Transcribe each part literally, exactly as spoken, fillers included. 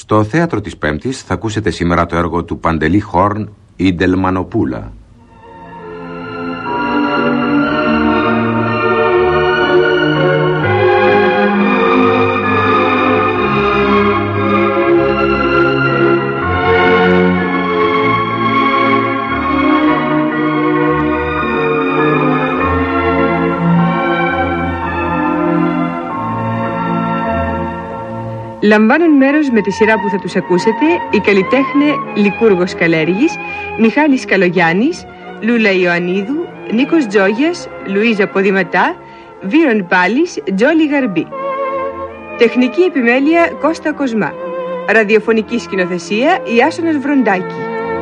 Στο θέατρο της Πέμπτης θα ακούσετε σήμερα το έργο του Παντελή Χόρν, η Ντελμανοπούλα. Λαμβάνουν μέρος με τη σειρά που θα τους ακούσετε η καλλιτέχνε Λικούργος Καλέργης, Μιχάλης Καλογιάννης, Λούλα Ιωαννίδου, Νίκος Τζόγιας, Λουίζα Ποδηματά, Βίρον Πάλης, Τζόλι Γαρμπή. Τεχνική επιμέλεια Κώστα Κοσμά. Ραδιοφωνική σκηνοθεσία Ιάσονας Βροντάκη.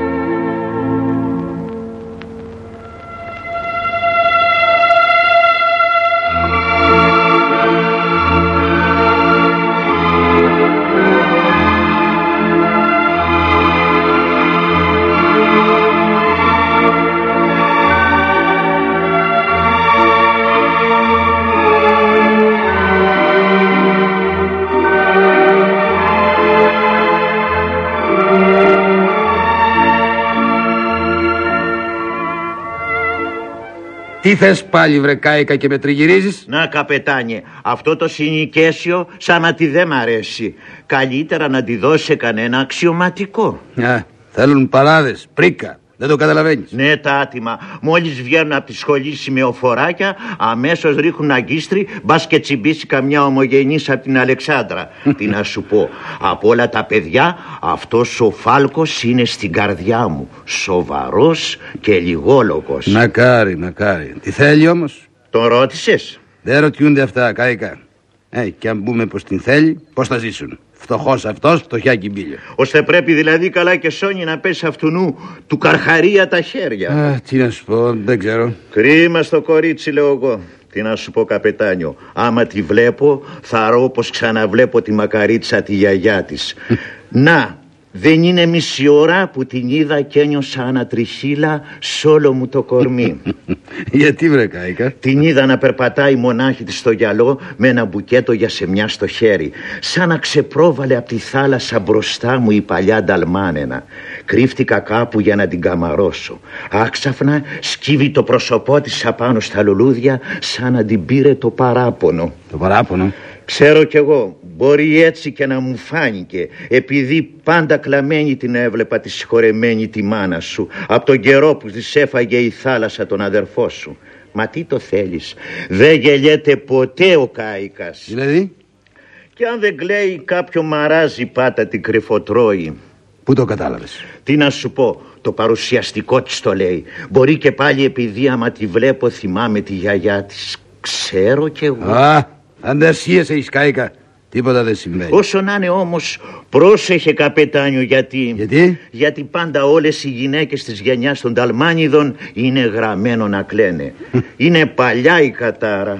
Τι θες πάλι, βρε Κάικα, και με τριγυρίζεις? Να, καπετάνιε, αυτό το συνοικέσιο σαν να τη δεν μ' αρέσει. Καλύτερα να τη δώσει σε κανένα αξιωματικό. Α, θέλουν παράδες, πρίκα. Δεν το καταλαβαίνεις? Ναι, τα άτιμα. Μόλις βγαίνουν από τη σχολή σημεοφοράκια, αμέσως ρίχνουν αγκίστρι, μπας και τσιμπήσει καμιά ομογενής από την Αλεξάνδρα. Τι να σου πω, από όλα τα παιδιά, αυτός ο Φάλκος είναι στην καρδιά μου. Σοβαρός και λιγόλογος. Μακάρι, μακάρι. Τι θέλει όμως? Τον ρώτησες? Δεν ρωτιούνται αυτά, Κάικα. Ε, και αν πούμε πως την θέλει, πως θα ζήσουν? Φτωχός αυτός, φτωχιά κυμπίλια. Ώστε πρέπει δηλαδή καλά και σόνι να πέσει αυτού νου του Καρχαρία τα χέρια. Α, τι να σου πω, δεν ξέρω. Κρίμα στο κορίτσι, λέω εγώ. Τι να σου πω, καπετάνιο, άμα τη βλέπω θα ρω πως ξαναβλέπω τη μακαρίτσα τη γιαγιά της. Να, δεν είναι μισή ώρα που την είδα και ένιωσα ανατριχύλα σ' όλο μου το κορμί. Γιατί, βρε Κάικα? Την είδα να περπατάει μονάχη της στο γυαλό με ένα μπουκέτο για σεμιά στο χέρι, σαν να ξεπρόβαλε από τη θάλασσα μπροστά μου η παλιά νταλμάνενα. Κρύφτηκα κάπου για να την καμαρώσω. Άξαφνα σκύβει το πρόσωπό της απάνω στα λουλούδια, σαν να την πήρε το παράπονο. Το παράπονο? Ξέρω κι εγώ, μπορεί έτσι και να μου φάνηκε, επειδή πάντα κλαμμένη την έβλεπα τη συγχωρεμένη τη μάνα σου, από τον καιρό που της έφαγε η θάλασσα τον αδερφό σου. Μα τι το θέλεις, δεν γελιέται ποτέ ο Κάικας. Δηλαδή? Και αν δεν κλαίει κάποιο μαράζι πάτα την κρυφοτρώει. Πού το κατάλαβες? Τι να σου πω, το παρουσιαστικό της το λέει. Μπορεί και πάλι επειδή άμα τη βλέπω θυμάμαι τη γιαγιά της. Ξέρω κι εγώ. Α, αντασίες έχεις, Κάικα. Τίποτα δεν συμβαίνει. Όσο να είναι όμως, πρόσεχε, καπετάνιο, γιατί... Γιατί? Γιατί πάντα όλες οι γυναίκες της γενιάς των Ταλμάνιδων είναι γραμμένο να κλαίνε. Είναι παλιά η κατάρα.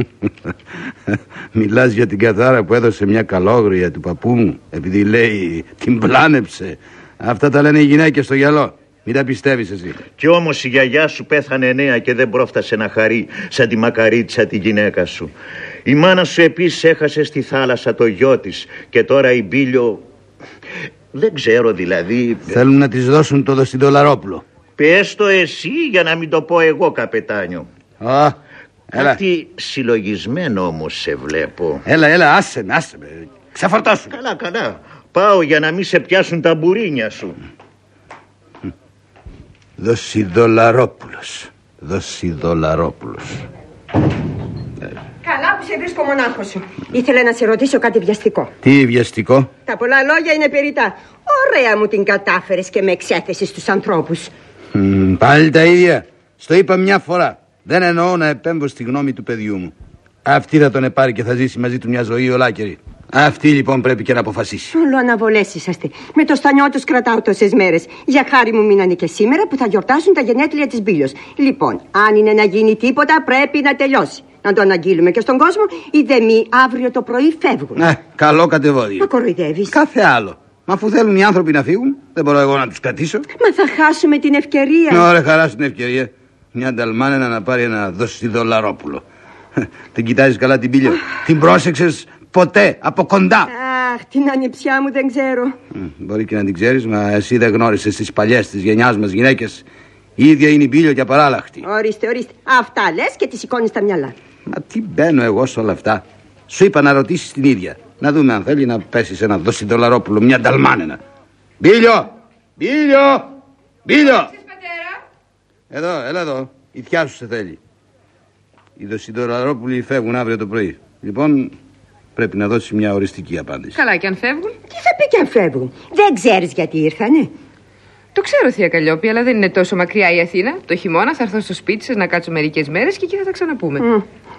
Μιλάς για την κατάρα που έδωσε μια καλόγρια του παππού μου, επειδή λέει την πλάνεψε. Αυτά τα λένε οι γυναίκες στο γυαλό. Μην τα πιστεύεις εσύ. Κι όμως η γιαγιά σου πέθανε νέα και δεν πρόφτασε να χαρεί σαν τη μακαρίτσα τη γυναίκα σου. Η μάνα σου επίσης έχασε στη θάλασσα το γιο της. Και τώρα η Μπίλιο... Δεν ξέρω δηλαδή... Θέλουν να της δώσουν το Δοσιδολαρόπουλο. Πες το εσύ για να μην το πω εγώ, καπετάνιο. Α, έλα. Κάτι συλλογισμένο όμως σε βλέπω. Έλα, έλα, άσε με, άσε με. Ξαφορτάσου. Καλά, καλά. Πάω για να μην σε πιάσουν τα μπουρίνια σου. Δοσιδολαρόπουλος. Δοσιδολαρόπουλος. Καλά που σε βρίσκω, μονάχο σου. Ήθελα να σε ρωτήσω κάτι βιαστικό. Τι βιαστικό? Τα πολλά λόγια είναι περιττά. Ωραία μου την κατάφερες και με εξέθεσες στους ανθρώπους. Mm, πάλι τα ίδια. Στο είπα μια φορά. Δεν εννοώ να επέμβω στη γνώμη του παιδιού μου. Αυτή θα τον επάρει και θα ζήσει μαζί του μια ζωή ολάκερη. Αυτή λοιπόν πρέπει και να αποφασίσει. Όλο αναβολές είσαστε. Με το στανιό τους κρατάω τόσες μέρες. Για χάρη μου μείνανε και σήμερα που θα γιορτάσουν τα γενέθλια της Μπίλιος. Λοιπόν, αν είναι να γίνει τίποτα, πρέπει να τελειώσει. Να το αναγγείλουμε και στον κόσμο, οι δεμοί αύριο το πρωί φεύγουν. Ναι, καλό κατεβόδιο. Μα κοροϊδεύεις. Κάθε άλλο. Μα αφού θέλουν οι άνθρωποι να φύγουν, δεν μπορώ εγώ να τους κρατήσω. Μα θα χάσουμε την ευκαιρία. Ωραία, χαρά στην ευκαιρία. Μια νταλμάνενα να πάρει ένα Δοσιδολαρόπουλο. Την κοιτάζεις καλά την Μπίλιο? Την πρόσεξες ποτέ, από κοντά. Αχ, την ανιψιά μου δεν ξέρω. Μπορεί και να την ξέρεις, μα εσύ δεν γνώρισες τις παλιές της γενιάς μας γυναίκες. Η ίδια είναι η Μπίλιο και απαράλλαχτη. Ορίστε, ορίστε. Αυτά λες και τη σηκώνεις τα μυαλά. Μα τι μπαίνω εγώ σε όλα αυτά. Σου είπα να ρωτήσεις την ίδια. Να δούμε αν θέλει να πέσει σε ένα δοσιδολαρόπουλο, μια νταλμάνενα. Μπίλιο! Μπίλιο! Μπίλιο! Εδώ, έλα εδώ. Η θιά σου σε θέλει. Οι δοσιδολαρόπουλοι φεύγουν αύριο το πρωί. Λοιπόν, πρέπει να δώσει μια οριστική απάντηση. Καλά, και αν φεύγουν. Τι θα πει και αν φεύγουν? Δεν ξέρεις γιατί ήρθανε? Το ξέρω, θεία Καλλιόπη, αλλά δεν είναι τόσο μακριά η Αθήνα. Το χειμώνα θα έρθω στο σπίτι σας να κάτσω μερικές μέρες και εκεί θα τα ξαναπούμε. Mm.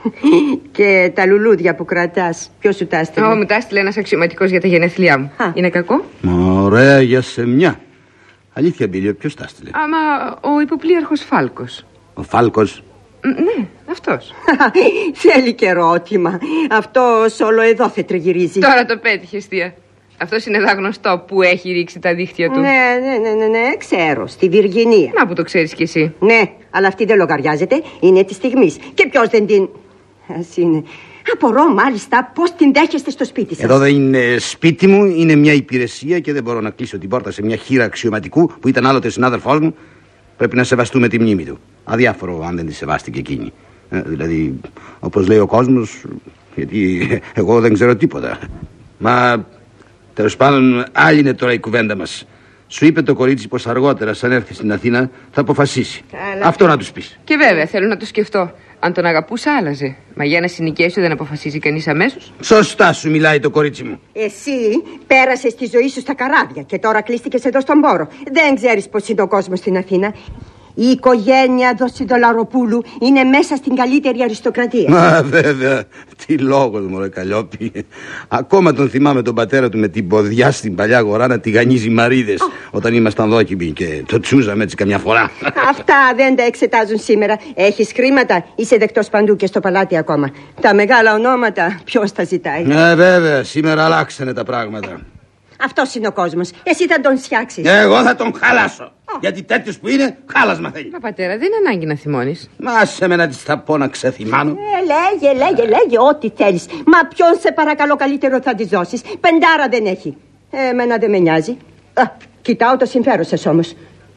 Και τα λουλούδια που κρατάς, ποιος σου τα έστειλε? Ω, μου τα έστειλε ένας αξιωματικός για τα γενέθλιά μου. Α. Είναι κακό? Ωραία για σεμιά. Αλήθεια, Μπίλιο, ποιος τα έστειλε? Άμα ο υποπλήρχος Φάλκος. Ο Φάλκος? Ναι, αυτός. Θέλει και ερώτημα. Αυτός όλο εδώ θα τριγυρίζει. Τώρα το πέτυχες, θεία. Αυτός είναι δαγνωστό που έχει ρίξει τα δίχτυα του. Ναι, ναι, ναι, ναι, ναι, ξέρω. Στη Βιργινία. Να που το ξέρεις κι εσύ. Ναι, αλλά αυτή δεν λογαριάζεται. Είναι της στιγμής. Και ποιος δεν την... Ας είναι... Απορώ μάλιστα πώς την δέχεστε στο σπίτι σας. Εδώ δεν είναι σπίτι μου, είναι μια υπηρεσία και δεν μπορώ να κλείσω την πόρτα σε μια χείρα αξιωματικού που ήταν άλλοτε συνάδελφός μου. Πρέπει να σεβαστούμε τη μνήμη του. Αδιάφορο αν δεν τη σεβάστηκε εκείνη. Ε, δηλαδή, όπως λέει ο κόσμος, γιατί εγώ δεν ξέρω τίποτα. Μα τέλος πάντων, άλλη είναι τώρα η κουβέντα μας. Σου είπε το κορίτσι πως αργότερα, σαν έρθει στην Αθήνα, θα αποφασίσει. Καλά. Αυτό να τους πεις. Και βέβαια, θέλω να το σκεφτώ. Αν τον αγαπούσα, άλλαζε. Μα για ένα συνοικέσιο δεν αποφασίζει κανείς αμέσως. Σωστά σου μιλάει το κορίτσι μου. Εσύ πέρασες τη ζωή σου στα καράβια και τώρα κλείστηκες εδώ στον πόρο. Δεν ξέρεις πως είναι ο κόσμος στην Αθήνα. Η οικογένεια Δοσιδολαροπούλου είναι μέσα στην καλύτερη αριστοκρατία. Μα βέβαια, τι λόγος μωρέ Καλλιόπη. Ακόμα τον θυμάμαι τον πατέρα του με την ποδιά στην παλιά αγορά να τηγανίζει μαρίδες oh. όταν ήμασταν δόκιμοι και το τσούζαμε έτσι καμιά φορά. Αυτά δεν τα εξετάζουν σήμερα. Έχεις χρήματα, είσαι δεκτός παντού και στο παλάτι ακόμα. Τα μεγάλα ονόματα ποιος τα ζητάει? Ναι βέβαια, σήμερα αλλάξανε τα πράγματα. Αυτός είναι ο κόσμος. Εσύ θα τον φτιάξεις. Εγώ θα τον χαλάσω. Oh. Γιατί τέτοιος που είναι, χάλασμα θέλει. Μα πατέρα, δεν είναι ανάγκη να θυμώνεις. Μα άσε με να της τα πω να ξεθυμάνω. Ε, λέγε, λέγε, λέγε ό,τι θέλεις. Μα ποιον σε παρακαλώ καλύτερο θα της δώσεις? Πεντάρα δεν έχει. Ε, εμένα δεν με νοιάζει. Α, κοιτάω το συμφέρον σας όμως.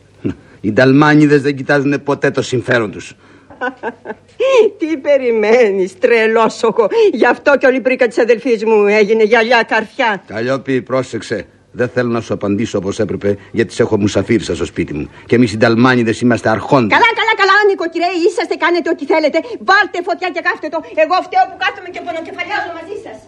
Οι Νταλμάνιδες δεν κοιτάζουν ποτέ το συμφέρον τους. Τι περιμένεις, τρελόσοχο? Γι' αυτό και όλη η πρίκα της αδελφής μου έγινε γυαλιά καρφιά. Καλλιόπη, πρόσεξε. Δεν θέλω να σου απαντήσω όπως έπρεπε, γιατί σε έχω μουσαφίρσα στο σπίτι μου. Και εμείς οι Νταλμάνιδες είμαστε αρχόντες. Καλά, καλά, καλά, νοικοκυρέ, είσαστε, κάνετε ό,τι θέλετε. Βάλτε φωτιά και κάφτε το. Εγώ φταίω που κάθομαι και πονοκεφαλιάζω μαζί σας.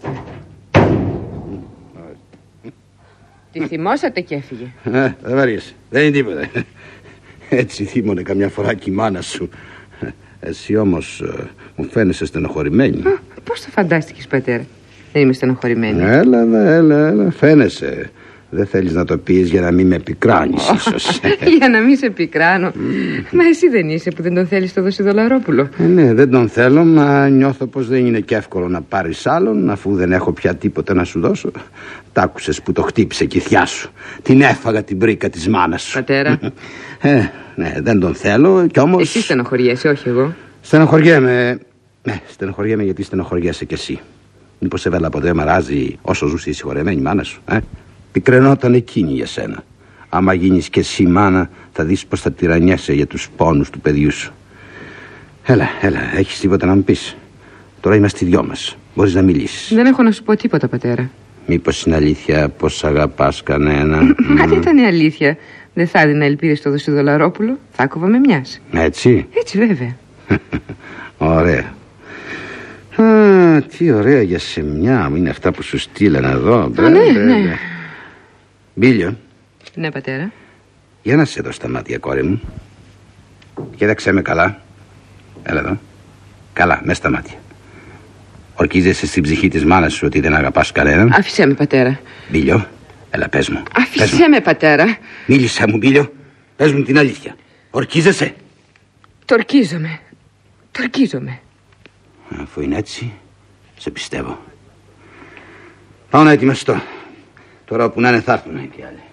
Τη θυμώσατε και έφυγε. Ε, δεν βαριέσαι. Δεν είναι τίποτα. Έτσι θύμωνε καμιά φορά και η μάνα σου. Εσύ όμως μου φαίνεσαι στενοχωρημένη. Α, πώς το φαντάστηκες, πατέρα? Δεν είμαι στενοχωρημένη. Έλα, έλα, έλα, φαίνεσαι. Δεν θέλεις να το πεις για να μην με πικράνεις ίσως. Για να μην σε πικράνω. Mm. Μα εσύ δεν είσαι που δεν τον θέλεις το Δοσιδολαρόπουλο? Ε, ναι, δεν τον θέλω, μα νιώθω πως δεν είναι και εύκολο να πάρεις άλλον, αφού δεν έχω πια τίποτα να σου δώσω. Τ' άκουσες που το χτύπησε και η θιά σου. Την έφαγα την πρίκα της μάνας σου. Πατέρα. Ε, ναι, δεν τον θέλω κι όμως... Εσύ στενοχωριέσαι, όχι εγώ. Στενοχωριέμαι. Ναι, στενοχωριέμαι γιατί στενοχωριέσαι κι εσύ. Μήπως σε βέλα ποτέ μαράζει όσο ζούσε η συγχωρεμένη μάνα σου, ε? Πικραινόταν εκείνη για σένα. Άμα γίνεις κι εσύ μάνα, θα δεις πως θα τυραννιέσαι για τους πόνους του παιδιού σου. Έλα, έλα, έχεις τίποτα να μου πεις? Τώρα είμαστε οι δυο μας. Μπορείς να μιλήσεις. Δεν έχω να σου πω τίποτα, πατέρα. Μήπως είναι αλήθεια πως αγαπάς κανένα? Μα δεν ήταν αλήθεια. Δεν θα έδινα ελπίδες στο Δοσιδολαρόπουλο. Θα κόβα με μιας. Έτσι? Έτσι βέβαια. Ωραία. Α, τι ωραία για σεμιά. Είναι αυτά που σου στείλανε εδώ. Α, ναι, ναι. Μπίλιο. Ναι, πατέρα. Για να σε δω στα μάτια, κόρη μου. Κοίταξέ με καλά. Έλα εδώ. Καλά, μες στα μάτια. Ορκίζεσαι στην ψυχή της μάνας σου ότι δεν αγαπάς κανέναν? Άφησέ με, πατέρα. Μπίλιο, έλα πες μου. Άφησέ με, πατέρα. Μίλησέ μου, Μπίλιο. Πες μου την αλήθεια. Ορκίζεσαι? Το ορκίζομαι. Το ορκίζομαι. Αφού είναι έτσι, σε πιστεύω. Πάω να ετοιμαστώ. Τώρα όπου να είναι θα έρθουν οι άλλοι.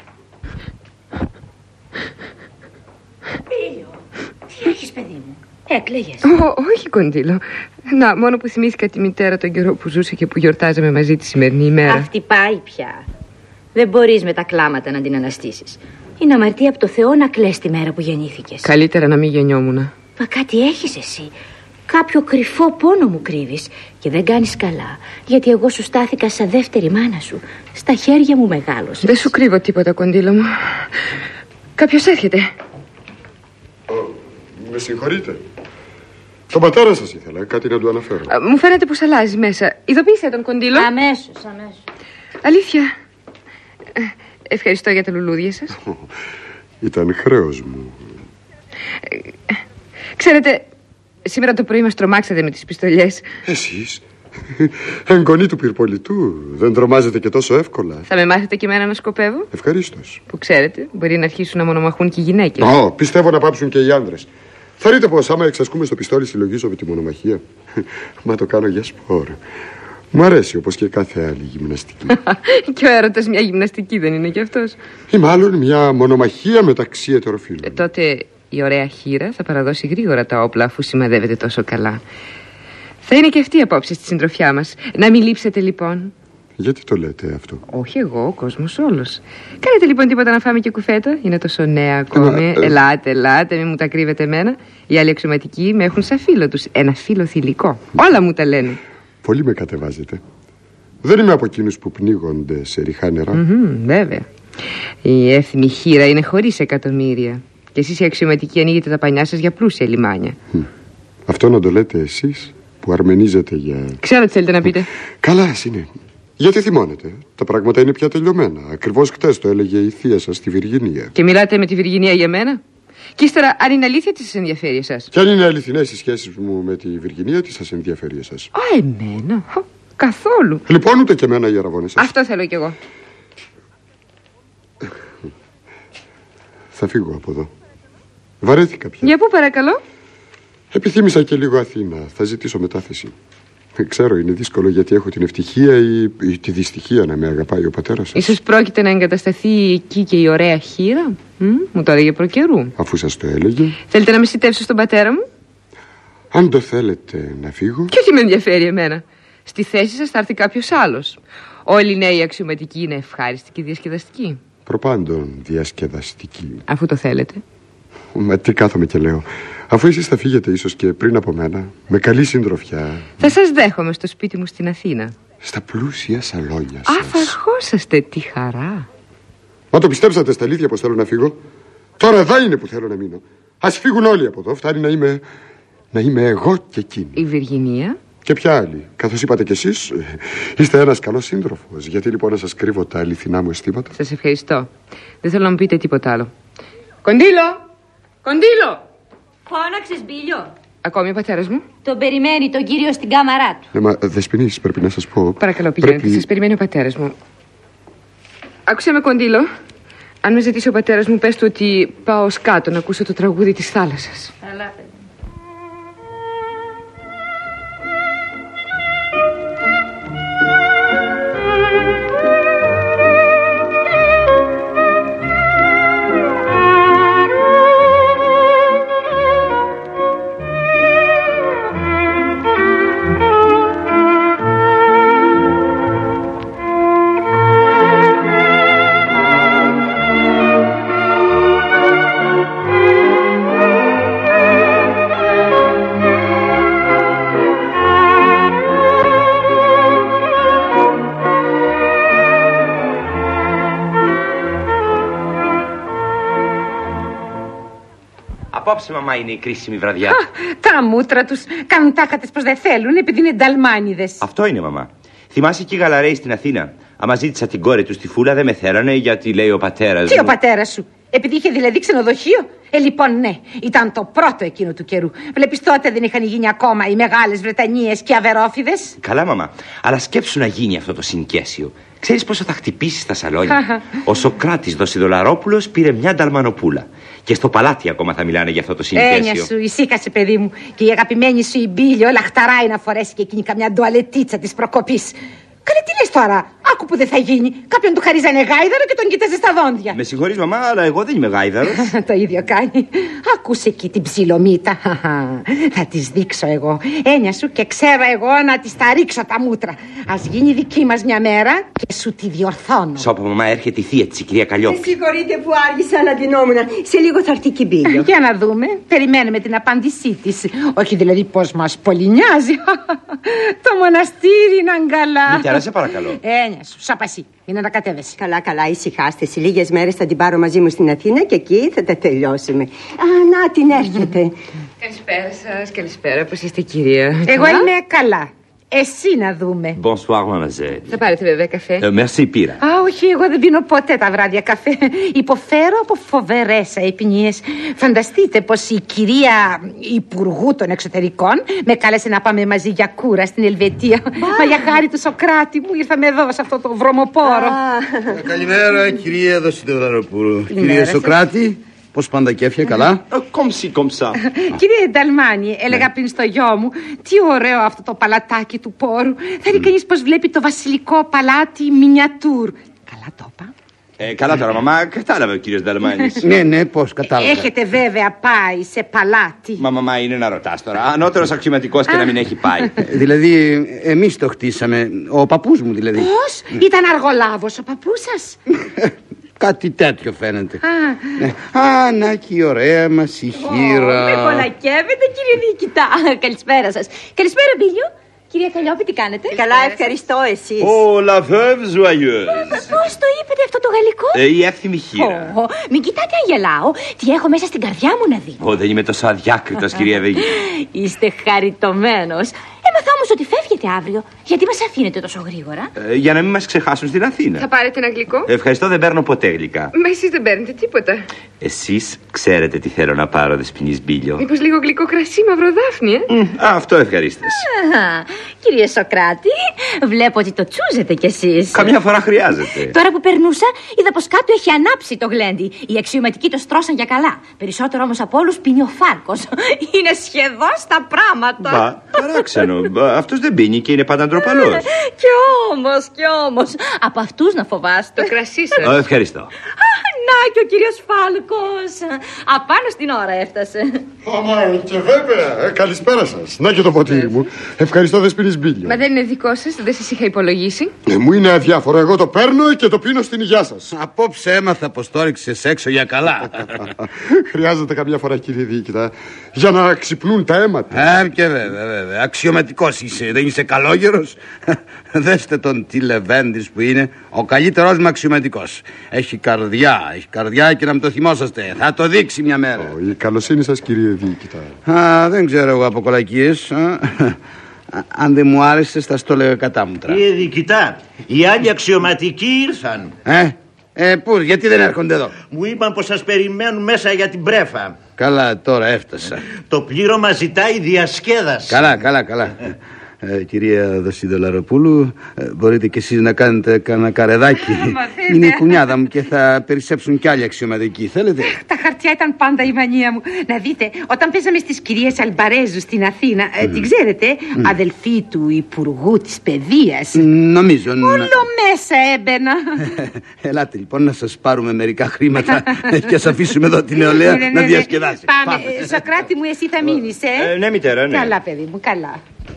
Μπίλιο, τι έχεις, παιδί μου? Έκλαιγες? Όχι, Κοντήλο. Να, μόνο που θυμήθηκα τη μητέρα τον καιρό που ζούσε και που γιορτάζαμε μαζί τη σημερινή ημέρα. Αυτή πάει πια. Δεν μπορείς με τα κλάματα να την αναστήσεις. Είναι αμαρτία από το Θεό να κλαις τη μέρα που γεννήθηκες. Καλύτερα να μην γεννιόμουν. Μα κάτι έχεις εσύ. Κάποιο κρυφό πόνο μου κρύβεις. Και δεν κάνεις καλά. Γιατί εγώ σου στάθηκα σαν δεύτερη μάνα σου. Στα χέρια μου μεγάλωσες. Δεν σου κρύβω τίποτα, Κοντήλο μου. Κάποιος έρχεται. Ο, με συγχωρείτε. Τον πατέρα σας ήθελα κάτι να του αναφέρω. Α, μου φαίνεται πως αλλάζει μέσα. Ειδοποίησε τον, Κοντήλο. Αμέσως, αμέσως. Αλήθεια. Ε, ευχαριστώ για τα λουλούδια σας. Ήταν χρέος μου. Ε, ξέρετε, σήμερα το πρωί μας τρομάξατε με τις πιστολιές. Εσείς, εγγονή του πυρπολιτού, δεν τρομάζετε και τόσο εύκολα. Θα με μάθετε και εμένα να σκοπεύω? Ευχαρίστως. Που ξέρετε, μπορεί να αρχίσουν να μονομαχούν και οι γυναίκες. Ω, πιστεύω να πάψουν και οι άντρες. Θα δείτε πως άμα εξασκούμε στο πιστόλι συλλογίζομαι τη μονομαχία. Μα το κάνω για σπορ. Μου αρέσει όπως και κάθε άλλη γυμναστική. Και ο έρωτας μια γυμναστική δεν είναι κι αυτός? Ή μάλλον μια μονομαχία μεταξύ ετεροφύλων. Ε, τότε η ωραία χείρα θα παραδώσει γρήγορα τα όπλα αφού σημαδεύεται τόσο καλά. Θα είναι και αυτή η απόψη στη συντροφιά μας. Να μην λείψετε λοιπόν. Γιατί το λέτε αυτό? Όχι εγώ, ο κόσμος όλος. Κάνετε λοιπόν τίποτα να φάμε και κουφέτα? Είναι τόσο νέα ακόμη. ε... Ελάτε, ελάτε, μην μου τα κρύβετε εμένα. Οι άλλοι αξιωματικοί με έχουν σαν φίλο τους. Ένα φίλο θηλυκό. Όλα μου τα λένε. Πολύ με κατεβάζετε. Δεν είμαι από εκείνους που πνίγονται σε ριχά νερά. Mm-hmm, βέβαια. Η έθιμη χείρα είναι χωρίς εκατομμύρια. Και εσείς οι αξιωματικοί ανοίγετε τα πανιά σας για πλούσια λιμάνια. Mm. Αυτό να το λέτε εσείς που αρμενίζετε για... Ξέρω τι θέλετε να πείτε. Καλά, ας είναι. Γιατί θυμώνετε? Τα πράγματα είναι πια τελειωμένα. Ακριβώς χτες το έλεγε η θεία σας στη Βιργινία. Και μιλάτε με τη Βιργινία για μένα? Και ύστερα, αν είναι αλήθεια, τι σας ενδιαφέρει εσάς? Και αν είναι αληθινές οι σχέσεις μου με τη Βιργινία, τι σας ενδιαφέρει εσάς? Α, εμένα? Καθόλου. Λοιπόν, ούτε και εμένα, Ιεραβόνη σας. Αυτό θέλω κι εγώ. Θα φύγω από εδώ. Βαρέθηκα πια. Για πού παρακαλώ? Επιθύμησα και λίγο Αθήνα. Θα ζητήσω μετάθεση. Ξέρω, είναι δύσκολο γιατί έχω την ευτυχία ή, ή τη δυστυχία να με αγαπάει ο πατέρας σας. Ίσως πρόκειται να εγκατασταθεί εκεί και η ωραία χείρα. Μ? Μου το έλεγε προκαιρού. Αφού σας το έλεγε. Θέλετε να με συντεύσω στον πατέρα μου? Αν το θέλετε να φύγω. Και τι με ενδιαφέρει εμένα? Στη θέση σας θα έρθει κάποιος άλλος. Όλοι οι νέοι αξιωματικοί είναι ευχάριστοι και διασκεδαστικοί. Προπάντων διασκεδαστικοί. Αφού το θέλετε. Μα τι κάθομαι και λέω. Αφού εσείς θα φύγετε ίσως και πριν από μένα, με καλή συντροφιά. Θα σας δέχομαι στο σπίτι μου στην Αθήνα. Στα πλούσια σαλόνια σας. Α, θα ερχόσαστε, τι χαρά. Μα το πιστέψατε στα αλήθεια πως θέλω να φύγω? Τώρα εδώ είναι που θέλω να μείνω. Ας φύγουν όλοι από εδώ. Φτάνει να είμαι, να είμαι εγώ και εκείνη. Η Βιργινία. Και ποια άλλη? Καθώς είπατε κι εσείς, είστε ένας καλός σύντροφος. Γιατί λοιπόν να σας κρύβω τα αληθινά μου αισθήματα? Σας ευχαριστώ. Δεν θέλω να μου πείτε τίποτα άλλο. Κοντήλο! Κοντήλο! Φώναξες, Μπίλιο? Ακόμη ο πατέρας μου? Τον περιμένει τον κύριο στην κάμαρά του. Ναι, μα Δεσποινής, πρέπει να σας πω. Παρακαλώ, πηγαίνετε. Πρέπει... Σας περιμένει ο πατέρας μου. Άκουσε με, Κοντήλο. Αν με ζητήσει ο πατέρας μου, πες του ότι πάω ως κάτω να ακούσω το τραγούδι της θάλασσας. Καλά, παιδί. Απόψε, μαμά, είναι η κρίσιμη βραδιά. Α, τα μούτρα τους κάνουν τάχατες πως δεν θέλουν επειδή είναι νταλμάνιδες. Αυτό είναι, μαμά. Θυμάσαι και οι γαλαρέοι στην Αθήνα? Άμα ζήτησα την κόρη του στη Φούλα δεν με θέλανε γιατί λέει ο πατέρας Τι μου... ο πατέρας σου? Επειδή είχε δηλαδή ξενοδοχείο? Ε, λοιπόν, ναι, ήταν το πρώτο εκείνο του καιρού. Βλέπεις, τότε δεν είχαν γίνει ακόμα οι Μεγάλες Βρετανίες και οι Αβερόφιδες. Καλά, μαμά. Αλλά σκέψου να γίνει αυτό το συνοικέσιο. Ξέρεις πόσο θα χτυπήσει στα σαλόνια? Ο Σοκράτης Δοσιδολαρόπουλος πήρε μια νταλμανοπούλα. Και στο παλάτι ακόμα θα μιλάνε για αυτό το συνοικέσιο. Έννοια σου, ησύχασε, παιδί μου. Και η αγαπημένη σου η Μπίλιο λαχταράει να φορέσει και εκείνη καμιά ντουαλετίτσα της προκοπής. Καλέ, τι λες τώρα? Άκου που δεν θα γίνει. Κάποιον του χαρίζανε γάιδαρο και τον κοίταζε στα δόντια. Με συγχωρείς, μαμά, αλλά εγώ δεν είμαι γάιδαρος. Το ίδιο κάνει. Ακούσε εκεί την ψιλομύτα. Θα της δείξω εγώ. Έννοια σου και ξέρω εγώ να της τα ρίξω τα μούτρα. Ας γίνει δική μας μια μέρα και σου τη διορθώνω. Σώπα, μαμά, έρχεται η θεία της, η κυρία Καλλιόπη. Με συγχωρείτε που άργησα, αλλά ντυνόμουν. Σε λίγο θα έρθει και η Μπίλιο. Για να δούμε. Περιμένουμε την απάντησή της. Όχι δηλαδή πως μας πολύ νοιάζει. Το μοναστήρι είναι αγκαλά. Μητέρα, σε παρακαλώ. Έννοια σου, σαπασί. Μην ανακατεύεσαι. Καλά, καλά, ησυχάστε. Σε λίγες μέρες θα την πάρω μαζί μου στην Αθήνα και εκεί θα τα τελειώσουμε. Α, να την έρχεται. Καλησπέρα σας, καλησπέρα. Πώς είστε, κυρία? Εγώ είμαι καλά. Εσύ να δούμε. Bonsoir, mademoiselle. Θα πάρετε βέβαια καφέ? Ε, merci, πήρα. Α, όχι, εγώ δεν πίνω ποτέ τα βράδια καφέ. Υποφέρω από φοβερές αϊπνίες. Φανταστείτε πως η κυρία Υπουργού των Εξωτερικών με κάλεσε να πάμε μαζί για κούρα στην Ελβετία. Μα για χάρη του Σοκράτη μου ήρθαμε εδώ σε αυτό το βρωμοπόρο. Καλημέρα, κυρία Δοσιδωραροπούλου. Κύριε Σοκράτη. Πώς πάντα κέφια, καλά? Comme si, comme ça. Κύριε Νταλμάνι, έλεγα πριν στο γιο μου, τι ωραίο αυτό το παλατάκι του πόρου. Θα δει κανείς πως βλέπει το βασιλικό παλάτι μινιατούρ. Καλά το είπα? Ε, καλά τώρα, μαμά, κατάλαβε ο κύριος Νταλμάνης. Ναι, ναι, πώς κατάλαβα. Έχετε βέβαια πάει σε παλάτι? Μα, μαμά, είναι να ρωτάς τώρα. Ανώτερος αξιωματικός και να μην έχει πάει. Δηλαδή, εμείς το χτίσαμε. Ο παππούς μου δηλαδή. Πώς? Ήταν αργολάβος ο παππούς σας? Κάτι τέτοιο φαίνεται. Α, Α να και η ωραία μας η χείρα. Με κολακεύετε, κύριε Διοικητά. Καλησπέρα σας. Καλησπέρα, Μπίλιο. Κυρία Καλλιόπη, τι κάνετε? Καλά, ευχαριστώ, εσείς. Oh, la veuve joyeuse. Πώς το είπατε αυτό το γαλλικό? Ε, η εύθυμη χείρα. Oh, μην κοιτάτε αν γελάω. Τι έχω μέσα στην καρδιά μου να δει. Oh, δεν είμαι τόσο αδιάκριτος, κυρία Βεγγί. Είστε χαριτωμένος. Έμαθα όμως ότι φεύγετε αύριο. Γιατί μας αφήνετε τόσο γρήγορα? Ε, για να μην μας ξεχάσουν στην Αθήνα. Θα πάρετε ένα γλυκό? Ευχαριστώ, δεν παίρνω ποτέ γλυκά. Μα εσείς δεν παίρνετε τίποτα. Εσείς ξέρετε τι θέλω να πάρω, δεσποινής Μπίλιο. Μήπως λίγο γλυκό κρασί, μαυροδάφνη, ε? Mm, α, αυτό ευχαρίστως. Κύριε Σοκράτη, βλέπω ότι το τσούζετε κι εσείς. Καμιά φορά χρειάζεται. Τώρα που περνούσα, είδα πως κάτω έχει ανάψει το γλέντι. Οι αξιωματικοί το στρώσαν για καλά. Περισσότερο όμως από όλους πίνει ο Φάλκος. Είναι σχεδόν στα πράγματα. Μπα, παράξενο. Αυτός δεν πίνει και είναι πάντα ντροπαλός. Κι όμως, κι όμως. Από αυτούς να φοβάστε. Το κρασί σας. Oh, ευχαριστώ. Να και ο κύριος Φάλκος. Απάνω στην ώρα έφτασε. Άμα και βέβαια. Ε, καλησπέρα σας. Να και το ποτήρι μου. Ευχαριστώ, δεσποινής Μπίλιο. Μα δεν είναι δικό σας, δεν σας είχα υπολογίσει. Ε, μου είναι αδιάφορο. Εγώ το παίρνω και το πίνω στην υγειά σας. Απόψε έμαθα πως το έριξες έξω για καλά. Χρειάζεται καμιά φορά, κύριε Διοικητά, για να ξυπνούν τα αίματα. Ε, και βέβαια, βέβαια. Αξιωματικός είσαι, δεν είσαι καλόγερος. Δέστε τον τι λεβέντης που είναι. Ο καλύτερος μου αξιωματικός. Έχει καρδιά, έχει καρδιά και να μην το θυμόσαστε. Θα το δείξει μια μέρα. Oh, η καλοσύνη σας, κύριε Διοικητά. Α, δεν ξέρω εγώ από κολακίες. Α, αν δεν μου άρεσες θα στο λέγα κατάμουτρα. Κύριε Διοικητά, οι άλλοι αξιωματικοί ήρθαν. Ε, ε, πού, γιατί δεν έρχονται εδώ? Μου είπαν πως σας περιμένουν μέσα για την πρέφα. Καλά, τώρα έφτασα. Το πλήρωμα ζητάει διασκέδαση. Καλά, καλά, καλά. Ε, κυρία Δοσιδωραροπούλου, ε, μπορείτε κι εσείς να κάνετε κανένα καρεδάκι. Είναι η κουνιάδα μου και θα περισσέψουν κι άλλοι αξιωματικοί. Θέλετε? Τα χαρτιά ήταν πάντα η μανία μου. Να δείτε, όταν παίζαμε στις κυρίες Αλμπαρέζου στην Αθήνα, mm. ε, την ξέρετε, mm. αδελφή του Υπουργού της Παιδείας. Mm, νομίζω. Όλο μέσα έμπαινα. Ελάτε λοιπόν να σας πάρουμε μερικά χρήματα και ας αφήσουμε εδώ την νεολαία να διασκεδάσει. Πάμε. Πάμε. Σοκράτη μου, εσύ θα μείνεις, ε? ε ναι, μητέρα, ναι. Καλά, παιδί μου, καλά.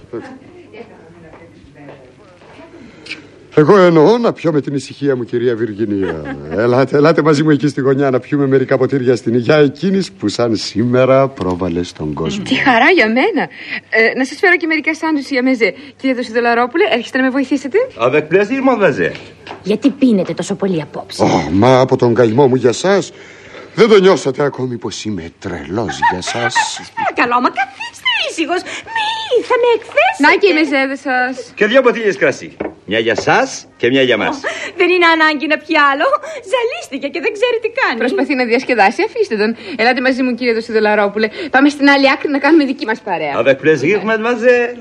Εγώ εννοώ να πιω με την ησυχία μου, κυρία Βιργινία. Ελάτε, ελάτε μαζί μου εκεί στη γωνιά να πιούμε μερικά ποτήρια στην υγεία εκείνης που σαν σήμερα πρόβαλε στον κόσμο. Τι χαρά για μένα. Ε, να σας φέρω και μερικά σάντουιτς για μεζέ. Κύριε Δοσιδωραρόπουλε, έρχεστε να με βοηθήσετε? Avec plaisir, mademoiselle. Γιατί πίνετε τόσο πολύ απόψε? Oh, μα από τον καημό μου για σας δεν το νιώσατε ακόμη πως είμαι τρελός για σας? Παρακαλώ, μα καθίστε ήσυχος. Μη, θα με εκθέσετε. Να και οι μεζέδες σας. Και δύο ποτήλιες κρασί. Μια για σας και μια για μας. Oh, δεν είναι ανάγκη να πιει άλλο. Ζαλίστηκε και δεν ξέρει τι κάνει. Προσπαθεί να διασκεδάσει, αφήστε τον. Ελάτε μαζί μου, κύριε Δοσιδωραρόπουλε. Πάμε στην άλλη άκρη να κάνουμε δική μας παρέα. Avec plaisir, mademoiselle.